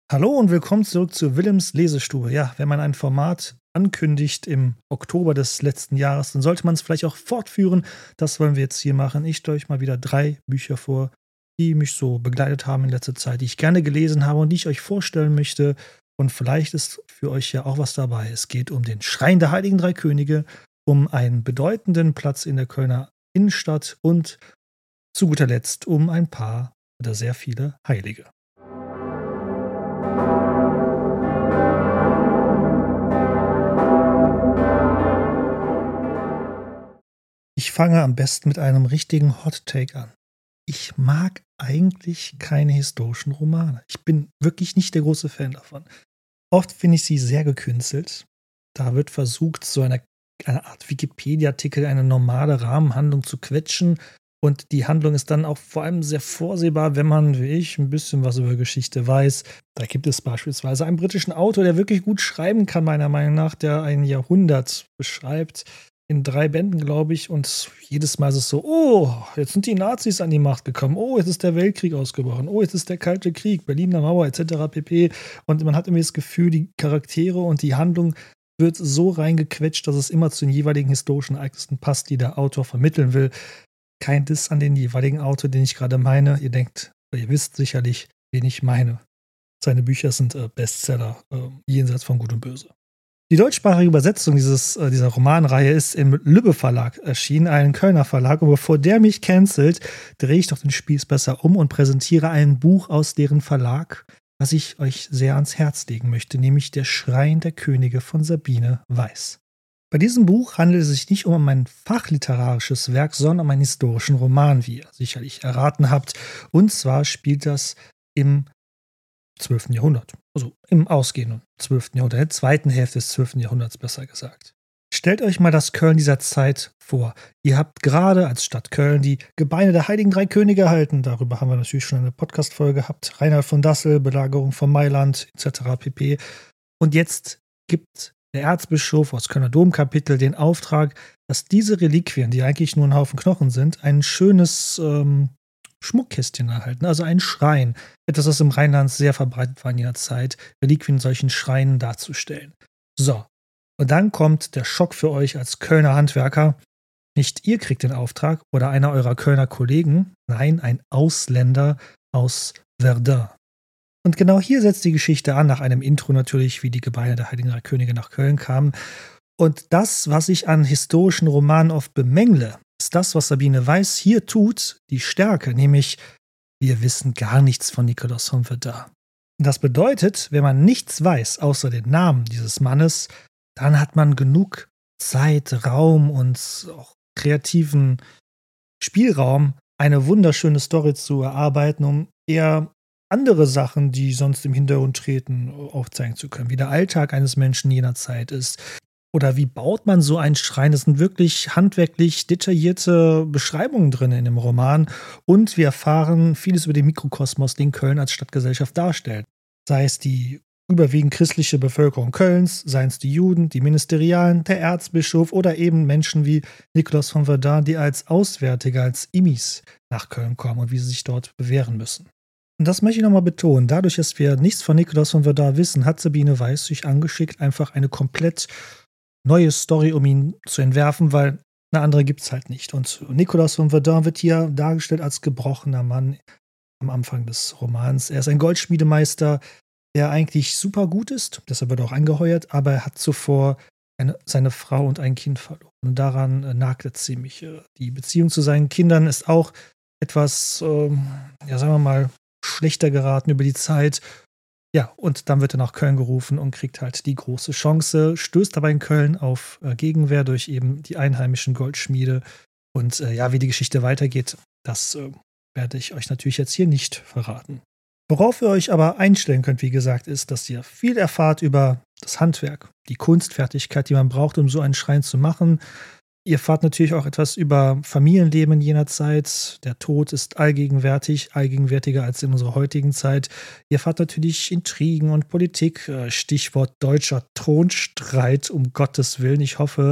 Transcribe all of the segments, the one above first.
Hallo und willkommen zurück zu Willems Lesestube. Ja, wenn man ein Format ankündigt im Oktober des letzten Jahres, dann sollte man es vielleicht auch fortführen. Das wollen wir jetzt hier machen. Ich stelle euch mal wieder 3 Bücher vor, die mich so begleitet haben in letzter Zeit, die ich gerne gelesen habe und die ich euch vorstellen möchte. Und vielleicht ist für euch ja auch was dabei. Es geht um den Schrein der Heiligen Drei Könige, um einen bedeutenden Platz in der Kölner Innenstadt und zu guter Letzt um ein paar oder sehr viele Heilige. Ich fange am besten mit einem richtigen Hot Take an. Ich mag eigentlich keine historischen Romane. Ich bin wirklich nicht der große Fan davon. Oft finde ich sie sehr gekünstelt. Da wird versucht, so eine Art Wikipedia-Artikel, eine normale Rahmenhandlung zu quetschen. Und die Handlung ist dann auch vor allem sehr vorsehbar, wenn man, wie ich, ein bisschen was über Geschichte weiß. Da gibt es beispielsweise einen britischen Autor, der wirklich gut schreiben kann, meiner Meinung nach, der ein Jahrhundert beschreibt. In 3 Bänden, glaube ich. Und jedes Mal ist es so, oh, jetzt sind die Nazis an die Macht gekommen. Oh, jetzt ist der Weltkrieg ausgebrochen. Oh, jetzt ist der Kalte Krieg, Berliner Mauer etc. pp. Und man hat irgendwie das Gefühl, die Charaktere und die Handlung wird so reingequetscht, dass es immer zu den jeweiligen historischen Ereignissen passt, die der Autor vermitteln will. Kein Diss an den jeweiligen Autor, den ich gerade meine. Ihr denkt, oder ihr wisst sicherlich, wen ich meine. Seine Bücher sind Bestseller, jenseits von Gut und Böse. Die deutschsprachige Übersetzung dieser Romanreihe ist im Lübbe Verlag erschienen, ein Kölner Verlag. Und bevor der mich cancelt, drehe ich doch den Spieß besser um und präsentiere ein Buch aus deren Verlag, das ich euch sehr ans Herz legen möchte, nämlich Der Schrein der Könige von Sabine Weiß. Bei diesem Buch handelt es sich nicht um ein fachliterarisches Werk, sondern um einen historischen Roman, wie ihr sicherlich erraten habt. Und zwar spielt das im 12. Jahrhundert. Also im ausgehenden 12. Jahrhundert, der zweiten Hälfte des 12. Jahrhunderts besser gesagt. Stellt euch mal das Köln dieser Zeit vor. Ihr habt gerade als Stadt Köln die Gebeine der Heiligen Drei Könige erhalten. Darüber haben wir natürlich schon eine Podcast-Folge gehabt. Reinhard von Dassel, Belagerung von Mailand etc. pp. Und jetzt gibt der Erzbischof aus Kölner Domkapitel den Auftrag, dass diese Reliquien, die eigentlich nur ein Haufen Knochen sind, ein schönes Schmuckkästchen erhalten, also ein Schrein. Etwas, was im Rheinland sehr verbreitet war in jener Zeit, Reliquien in solchen Schreinen darzustellen. So, und dann kommt der Schock für euch als Kölner Handwerker. Nicht ihr kriegt den Auftrag oder einer eurer Kölner Kollegen, nein, ein Ausländer aus Verdun. Und genau hier setzt die Geschichte an, nach einem Intro natürlich, wie die Gebeine der Heiligen Drei Könige nach Köln kamen. Und das, was ich an historischen Romanen oft bemängle, ist das, was Sabine Weiß hier tut, die Stärke, nämlich wir wissen gar nichts von Nikolaus von Verdun. Das bedeutet, wenn man nichts weiß, außer den Namen dieses Mannes, dann hat man genug Zeit, Raum und auch kreativen Spielraum, eine wunderschöne Story zu erarbeiten, um eher andere Sachen, die sonst im Hintergrund treten, aufzeigen zu können, wie der Alltag eines Menschen jener Zeit ist. Oder wie baut man so einen Schrein? Das sind wirklich handwerklich detaillierte Beschreibungen drin in dem Roman. Und wir erfahren vieles über den Mikrokosmos, den Köln als Stadtgesellschaft darstellt. Sei es die überwiegend christliche Bevölkerung Kölns, seien es die Juden, die Ministerialen, der Erzbischof oder eben Menschen wie Nikolaus von Verdun, die als Auswärtige, als Immis nach Köln kommen und wie sie sich dort bewähren müssen. Und das möchte ich nochmal betonen. Dadurch, dass wir nichts von Nikolaus von Verdun wissen, hat Sabine Weiß sich angeschickt, einfach eine komplett neue Story, um ihn zu entwerfen, weil eine andere gibt es halt nicht. Und Nikolaus von Verdun wird hier dargestellt als gebrochener Mann am Anfang des Romans. Er ist ein Goldschmiedemeister, der eigentlich super gut ist, deshalb wird er auch angeheuert, aber er hat zuvor seine Frau und ein Kind verloren. Und daran nagt er ziemlich. Die Beziehung zu seinen Kindern ist auch etwas, ja, sagen wir mal, schlechter geraten über die Zeit. Ja, und dann wird er nach Köln gerufen und kriegt halt die große Chance, stößt aber in Köln auf Gegenwehr durch eben die einheimischen Goldschmiede. Und ja, wie die Geschichte weitergeht, das werde ich euch natürlich jetzt hier nicht verraten. Worauf ihr euch aber einstellen könnt, wie gesagt, ist, dass ihr viel erfahrt über das Handwerk, die Kunstfertigkeit, die man braucht, um so einen Schrein zu machen. Ihr erfahrt natürlich auch etwas über Familienleben in jener Zeit. Der Tod ist allgegenwärtig, allgegenwärtiger als in unserer heutigen Zeit. Ihr erfahrt natürlich Intrigen und Politik. Stichwort deutscher Thronstreit, um Gottes Willen. Ich hoffe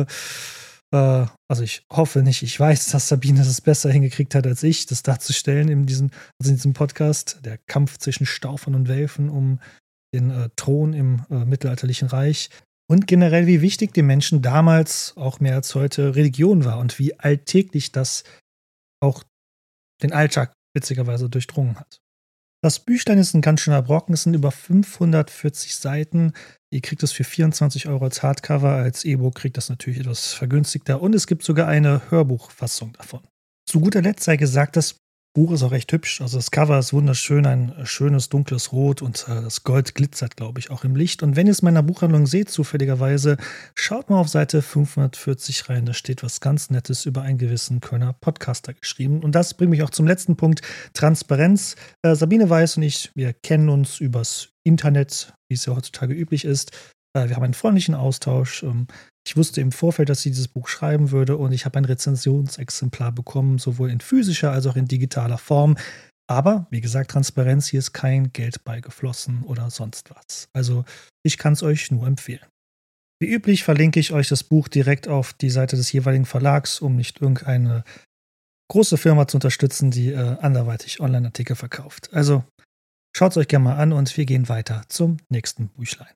nicht, ich weiß, dass Sabine das besser hingekriegt hat als ich, das darzustellen in diesem Podcast. Der Kampf zwischen Staufern und Welfen um den Thron im mittelalterlichen Reich und generell, wie wichtig den Menschen damals, auch mehr als heute, Religion war und wie alltäglich das auch den Alltag witzigerweise durchdrungen hat. Das Büchlein ist ein ganz schöner Brocken, es sind über 540 Seiten. Ihr kriegt es für 24 € als Hardcover, als E-Book kriegt das natürlich etwas vergünstigter und es gibt sogar eine Hörbuchfassung davon. Zu guter Letzt sei gesagt, das Buch ist auch recht hübsch. Also das Cover ist wunderschön, ein schönes dunkles Rot und das Gold glitzert, glaube ich, auch im Licht. Und wenn ihr es in meiner Buchhandlung seht, zufälligerweise, schaut mal auf Seite 540 rein. Da steht was ganz Nettes über einen gewissen Kölner Podcaster geschrieben. Und das bringt mich auch zum letzten Punkt, Transparenz. Sabine Weiß und ich, wir kennen uns übers Internet, wie es ja heutzutage üblich ist. Wir haben einen freundlichen Austausch. Ich wusste im Vorfeld, dass sie dieses Buch schreiben würde und ich habe ein Rezensionsexemplar bekommen, sowohl in physischer als auch in digitaler Form. Aber, wie gesagt, Transparenz, hier ist kein Geld beigeflossen oder sonst was. Also, ich kann es euch nur empfehlen. Wie üblich verlinke ich euch das Buch direkt auf die Seite des jeweiligen Verlags, um nicht irgendeine große Firma zu unterstützen, die anderweitig Online-Artikel verkauft. Also, schaut es euch gerne mal an und wir gehen weiter zum nächsten Büchlein.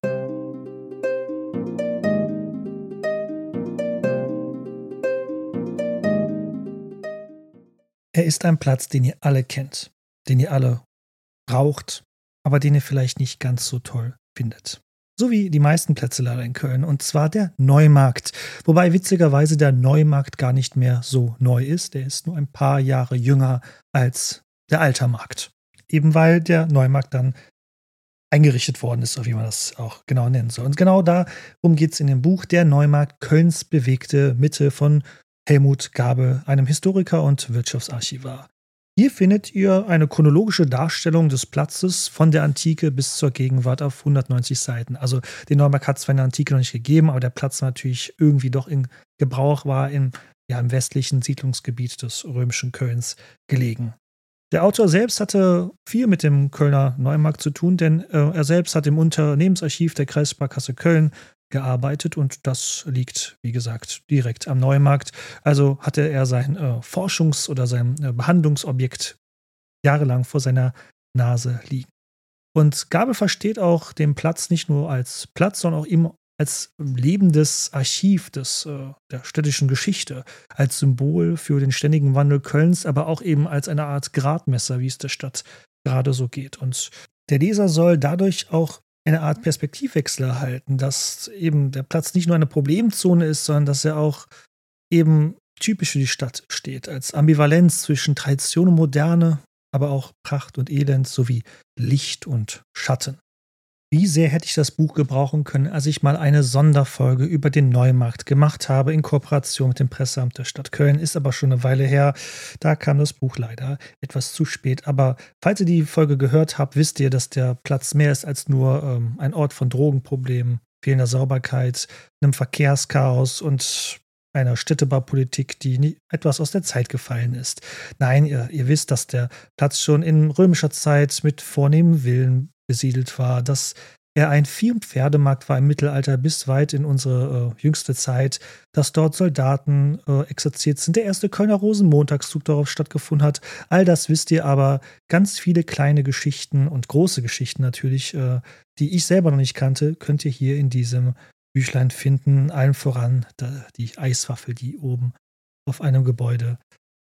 Er ist ein Platz, den ihr alle kennt, den ihr alle braucht, aber den ihr vielleicht nicht ganz so toll findet. So wie die meisten Plätze leider in Köln, und zwar der Neumarkt. Wobei witzigerweise der Neumarkt gar nicht mehr so neu ist. Der ist nur ein paar Jahre jünger als der Altermarkt. Eben weil der Neumarkt dann eingerichtet worden ist, wie man das auch genau nennen soll. Und genau darum geht es in dem Buch Der Neumarkt, Kölns bewegte Mitte von Helmut Gabel, einem Historiker und Wirtschaftsarchivar. Hier findet ihr eine chronologische Darstellung des Platzes von der Antike bis zur Gegenwart auf 190 Seiten. Also den Neumarkt hat es zwar in der Antike noch nicht gegeben, aber der Platz natürlich irgendwie doch in Gebrauch war im westlichen Siedlungsgebiet des römischen Kölns gelegen. Der Autor selbst hatte viel mit dem Kölner Neumarkt zu tun, denn er selbst hat im Unternehmensarchiv der Kreissparkasse Köln gearbeitet und das liegt, wie gesagt, direkt am Neumarkt. Also hatte er sein Forschungs- oder sein Behandlungsobjekt jahrelang vor seiner Nase liegen. Und Gabel versteht auch den Platz nicht nur als Platz, sondern auch eben als lebendes Archiv der städtischen Geschichte, als Symbol für den ständigen Wandel Kölns, aber auch eben als eine Art Gradmesser, wie es der Stadt gerade so geht. Und der Leser soll dadurch auch eine Art Perspektivwechsel erhalten, dass eben der Platz nicht nur eine Problemzone ist, sondern dass er auch eben typisch für die Stadt steht, als Ambivalenz zwischen Tradition und Moderne, aber auch Pracht und Elend sowie Licht und Schatten. Wie sehr hätte ich das Buch gebrauchen können, als ich mal eine Sonderfolge über den Neumarkt gemacht habe in Kooperation mit dem Presseamt der Stadt Köln. Ist aber schon eine Weile her. Da kam das Buch leider etwas zu spät. Aber falls ihr die Folge gehört habt, wisst ihr, dass der Platz mehr ist als nur ein Ort von Drogenproblemen, fehlender Sauberkeit, einem Verkehrschaos und einer Städtebaupolitik, die etwas aus der Zeit gefallen ist. Nein, ihr wisst, dass der Platz schon in römischer Zeit mit vornehmen Villen besiedelt war, dass er ein Vieh- und Pferdemarkt war im Mittelalter bis weit in unsere jüngste Zeit, dass dort Soldaten exerziert sind, der erste Kölner Rosenmontagszug darauf stattgefunden hat. All das wisst ihr, aber ganz viele kleine Geschichten und große Geschichten natürlich, die ich selber noch nicht kannte, könnt ihr hier in diesem Büchlein finden. Allen voran die Eiswaffel, die oben auf einem Gebäude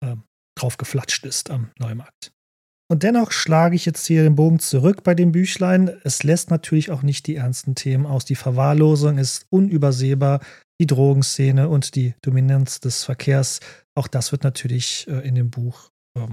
drauf geflatscht ist am Neumarkt. Und dennoch schlage ich jetzt hier den Bogen zurück bei dem Büchlein. Es lässt natürlich auch nicht die ernsten Themen aus. Die Verwahrlosung ist unübersehbar, die Drogenszene und die Dominanz des Verkehrs. Auch das wird natürlich in dem Buch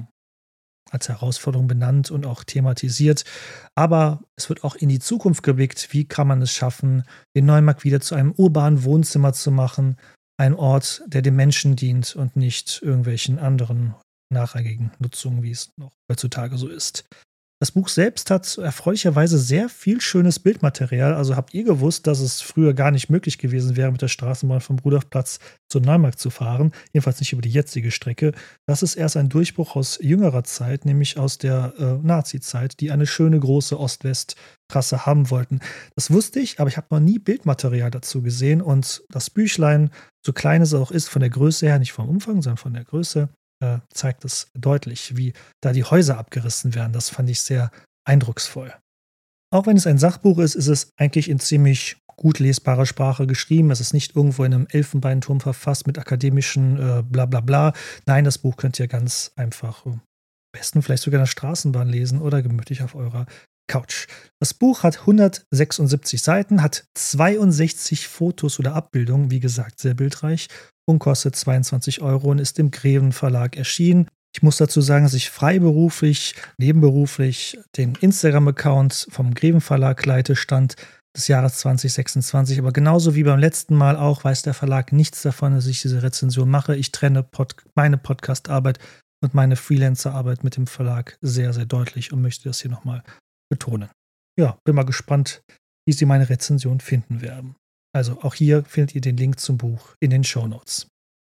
als Herausforderung benannt und auch thematisiert. Aber es wird auch in die Zukunft geblickt. Wie kann man es schaffen, den Neumarkt wieder zu einem urbanen Wohnzimmer zu machen? Ein Ort, der dem Menschen dient und nicht irgendwelchen anderen nachrangigen Nutzungen, wie es noch heutzutage so ist. Das Buch selbst hat erfreulicherweise sehr viel schönes Bildmaterial. Also habt ihr gewusst, dass es früher gar nicht möglich gewesen wäre, mit der Straßenbahn vom Rudolfplatz zum Neumarkt zu fahren? Jedenfalls nicht über die jetzige Strecke. Das ist erst ein Durchbruch aus jüngerer Zeit, nämlich aus der Nazi-Zeit, die eine schöne große Ost-West-Trasse haben wollten. Das wusste ich, aber ich habe noch nie Bildmaterial dazu gesehen. Und das Büchlein, so klein es auch ist, von der Größe her, nicht vom Umfang, sondern von der Größe, zeigt es deutlich, wie da die Häuser abgerissen werden. Das fand ich sehr eindrucksvoll. Auch wenn es ein Sachbuch ist, ist es eigentlich in ziemlich gut lesbarer Sprache geschrieben. Es ist nicht irgendwo in einem Elfenbeinturm verfasst mit akademischen bla bla bla. Nein, das Buch könnt ihr ganz einfach am besten vielleicht sogar in der Straßenbahn lesen oder gemütlich auf eurer Couch. Das Buch hat 176 Seiten, hat 62 Fotos oder Abbildungen, wie gesagt, sehr bildreich und kostet 22 Euro und ist im Greven Verlag erschienen. Ich muss dazu sagen, dass ich freiberuflich, nebenberuflich den Instagram-Account vom Greven Verlag leite, Stand des Jahres 2026. Aber genauso wie beim letzten Mal auch, weiß der Verlag nichts davon, dass ich diese Rezension mache. Ich trenne meine Podcast-Arbeit und meine Freelancer-Arbeit mit dem Verlag sehr, sehr deutlich und möchte das hier nochmal betonen. Ja, bin mal gespannt, wie Sie meine Rezension finden werden. Also auch hier findet ihr den Link zum Buch in den Shownotes.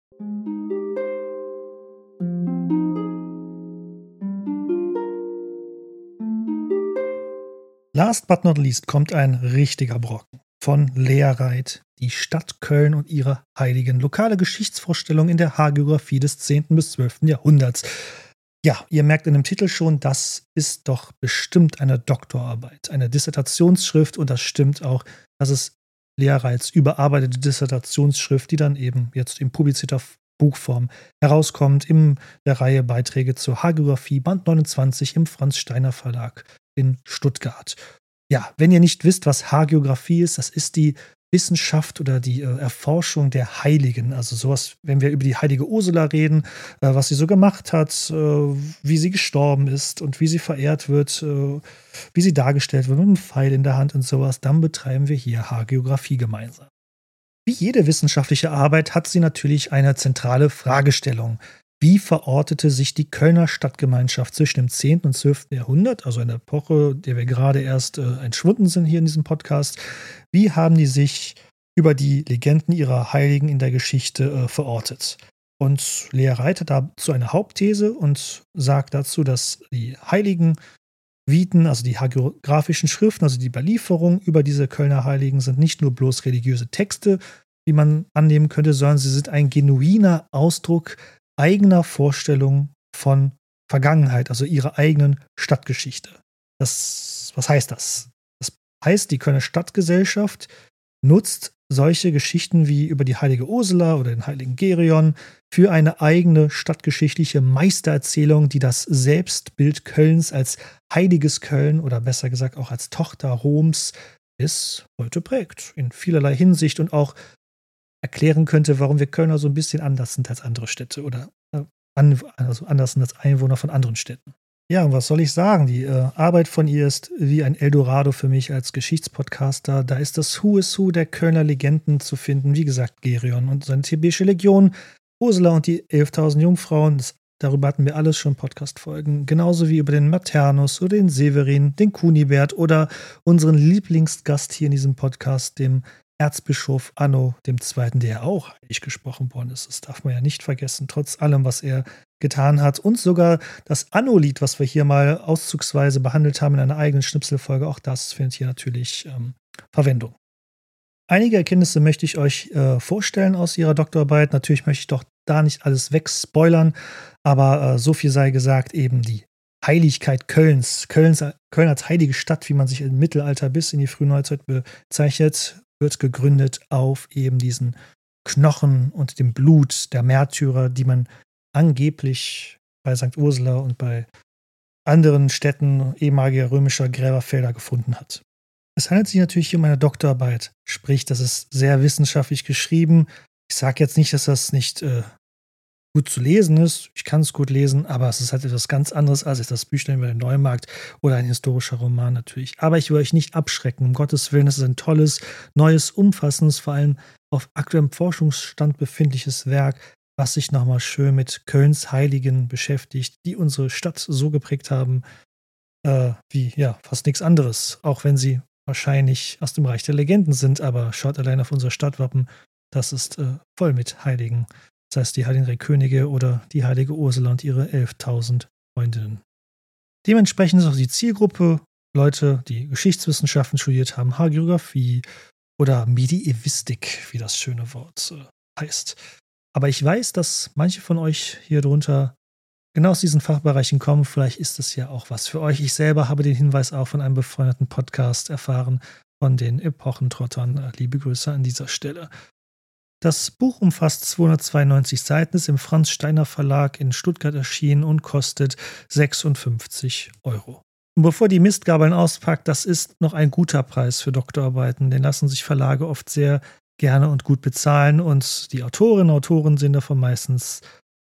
Last but not least kommt ein richtiger Brocken von Lea Reit, die Stadt Köln und ihre Heiligen. Lokale Geschichtsvorstellung in der Hagiografie des 10. bis 12. Jahrhunderts. Ja, ihr merkt in dem Titel schon, das ist doch bestimmt eine Doktorarbeit, eine Dissertationsschrift und das stimmt auch, dass es Lea Reits überarbeitete Dissertationsschrift, die dann eben jetzt in publizierter Buchform herauskommt, in der Reihe Beiträge zur Hagiografie, Band 29 im Franz Steiner Verlag in Stuttgart. Ja, wenn ihr nicht wisst, was Hagiografie ist, das ist die Wissenschaft oder die Erforschung der Heiligen. Also sowas, wenn wir über die heilige Ursula reden, was sie so gemacht hat, wie sie gestorben ist und wie sie verehrt wird, wie sie dargestellt wird mit einem Pfeil in der Hand und sowas, dann betreiben wir hier Hagiografie gemeinsam. Wie jede wissenschaftliche Arbeit hat sie natürlich eine zentrale Fragestellung. Wie verortete sich die Kölner Stadtgemeinschaft zwischen dem 10. und 12. Jahrhundert, also einer Epoche, der wir gerade erst entschwunden sind hier in diesem Podcast? Wie haben die sich über die Legenden ihrer Heiligen in der Geschichte verortet? Und Lea Reit hat dazu eine Hauptthese und sagt dazu, dass die Heiligen Viten, also die hagiografischen Schriften, also die Überlieferung über diese Kölner Heiligen, sind nicht nur bloß religiöse Texte, wie man annehmen könnte, sondern sie sind ein genuiner Ausdruck eigener Vorstellung von Vergangenheit, also ihrer eigenen Stadtgeschichte. Was heißt das? Das heißt, die Kölner Stadtgesellschaft nutzt solche Geschichten wie über die heilige Ursula oder den heiligen Gerion für eine eigene stadtgeschichtliche Meistererzählung, die das Selbstbild Kölns als heiliges Köln oder besser gesagt auch als Tochter Roms bis heute prägt. In vielerlei Hinsicht und auch erklären könnte, warum wir Kölner so ein bisschen anders sind als andere Städte oder also anders sind als Einwohner von anderen Städten. Ja, und was soll ich sagen? Die Arbeit von ihr ist wie ein Eldorado für mich als Geschichtspodcaster. Da ist das Who is Who der Kölner Legenden zu finden. Wie gesagt, Gerion und seine Thebische Legion, Ursula und die 11.000 Jungfrauen. Darüber hatten wir alles schon Podcast-Folgen. Genauso wie über den Maternus oder den Severin, den Kunibert oder unseren Lieblingsgast hier in diesem Podcast, dem Erzbischof Anno II., der ja auch heilig gesprochen worden ist. Das darf man ja nicht vergessen, trotz allem, was er getan hat. Und sogar das Anno-Lied, was wir hier mal auszugsweise behandelt haben in einer eigenen Schnipselfolge, auch das findet hier natürlich Verwendung. Einige Erkenntnisse möchte ich euch vorstellen aus ihrer Doktorarbeit. Natürlich möchte ich doch da nicht alles wegspoilern, aber so viel sei gesagt, eben die Heiligkeit Kölns. Köln als heilige Stadt, wie man sich im Mittelalter bis in die frühe Neuzeit bezeichnet, wird gegründet auf eben diesen Knochen und dem Blut der Märtyrer, die man angeblich bei St. Ursula und bei anderen Städten ehemaliger römischer Gräberfelder gefunden hat. Es handelt sich natürlich hier um eine Doktorarbeit, sprich, das ist sehr wissenschaftlich geschrieben. Ich sage jetzt nicht, dass das nicht gut zu lesen ist. Ich kann es gut lesen, aber es ist halt etwas ganz anderes als das Büchlein über den Neumarkt oder ein historischer Roman natürlich. Aber ich will euch nicht abschrecken. Um Gottes Willen, es ist ein tolles, neues, umfassendes, vor allem auf aktuellem Forschungsstand befindliches Werk, was sich nochmal schön mit Kölns Heiligen beschäftigt, die unsere Stadt so geprägt haben, wie ja fast nichts anderes. Auch wenn sie wahrscheinlich aus dem Reich der Legenden sind, aber schaut allein auf unser Stadtwappen, das ist voll mit Heiligen. Das heißt, die Heiligen Drei Könige oder die heilige Ursula und ihre 11.000 Freundinnen. Dementsprechend ist auch die Zielgruppe Leute, die Geschichtswissenschaften studiert haben, Hagiografie oder Medievistik, wie das schöne Wort heißt. Aber ich weiß, dass manche von euch hier drunter genau aus diesen Fachbereichen kommen. Vielleicht ist es ja auch was für euch. Ich selber habe den Hinweis auch von einem befreundeten Podcast erfahren, von den Epochentrottern. Liebe Grüße an dieser Stelle. Das Buch umfasst 292 Seiten, ist im Franz Steiner Verlag in Stuttgart erschienen und kostet 56 Euro. Und bevor die Mistgabeln auspackt, das ist noch ein guter Preis für Doktorarbeiten. Den lassen sich Verlage oft sehr gerne und gut bezahlen und die Autorinnen und Autoren sehen davon meistens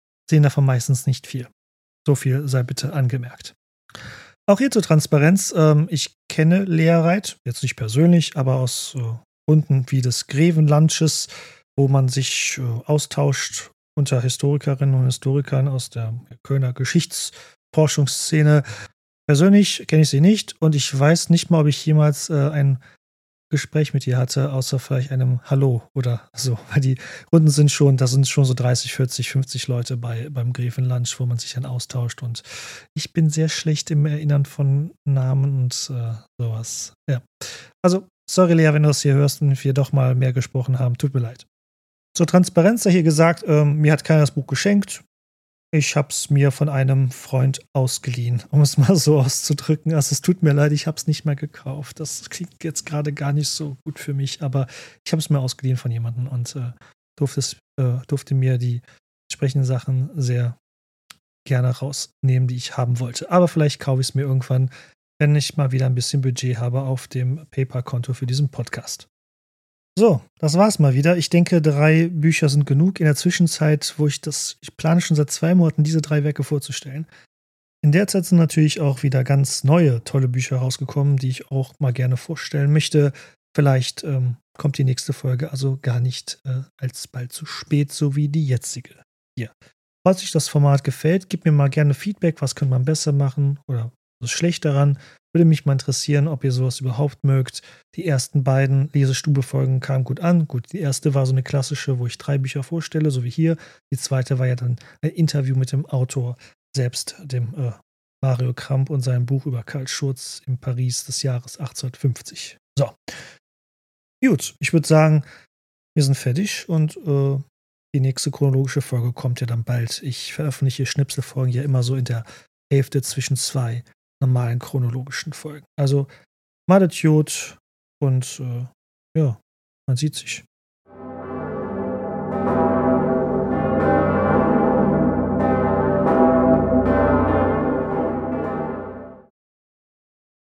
nicht viel. So viel sei bitte angemerkt. Auch hier zur Transparenz. Ich kenne Lea Reit, jetzt nicht persönlich, aber aus Runden wie des Grevenlandsches, wo man sich austauscht unter Historikerinnen und Historikern aus der Kölner Geschichtsforschungsszene. Persönlich kenne ich sie nicht und ich weiß nicht mal, ob ich jemals ein Gespräch mit ihr hatte, außer vielleicht einem Hallo oder so. Weil die Runden da sind schon so 30, 40, 50 Leute beim Grevenlunch, wo man sich dann austauscht. Und ich bin sehr schlecht im Erinnern von Namen und sowas. Ja. Also, sorry Lea, wenn du das hier hörst und wir doch mal mehr gesprochen haben. Tut mir leid. Zur Transparenz sei hier gesagt, mir hat keiner das Buch geschenkt. Ich habe es mir von einem Freund ausgeliehen, um es mal so auszudrücken. Also es tut mir leid, ich habe es nicht mehr gekauft. Das klingt jetzt gerade gar nicht so gut für mich, aber ich habe es mir ausgeliehen von jemandem und durfte mir die entsprechenden Sachen sehr gerne rausnehmen, die ich haben wollte. Aber vielleicht kaufe ich es mir irgendwann, wenn ich mal wieder ein bisschen Budget habe auf dem PayPal-Konto für diesen Podcast. So, das war's mal wieder. Ich denke, 3 Bücher sind genug. In der Zwischenzeit, ich plane schon seit 2 Monaten, diese 3 Werke vorzustellen. In der Zeit sind natürlich auch wieder ganz neue, tolle Bücher rausgekommen, die ich auch mal gerne vorstellen möchte. Vielleicht kommt die nächste Folge also gar nicht alsbald zu spät, so wie die jetzige hier. Falls euch das Format gefällt, gebt mir mal gerne Feedback, was könnte man besser machen oder was ist schlecht daran. Würde mich mal interessieren, ob ihr sowas überhaupt mögt. Die ersten beiden Lesestube-Folgen kamen gut an. Gut, die erste war so eine klassische, wo ich 3 Bücher vorstelle, so wie hier. Die zweite war ja dann ein Interview mit dem Autor selbst, dem Mario Kramp und seinem Buch über Karl Schurz in Paris des Jahres 1850. So. Gut, ich würde sagen, wir sind fertig und die nächste chronologische Folge kommt ja dann bald. Ich veröffentliche Schnipselfolgen ja immer so in der Hälfte zwischen 2 normalen chronologischen Folgen. Also, malet Jod und ja, man sieht sich.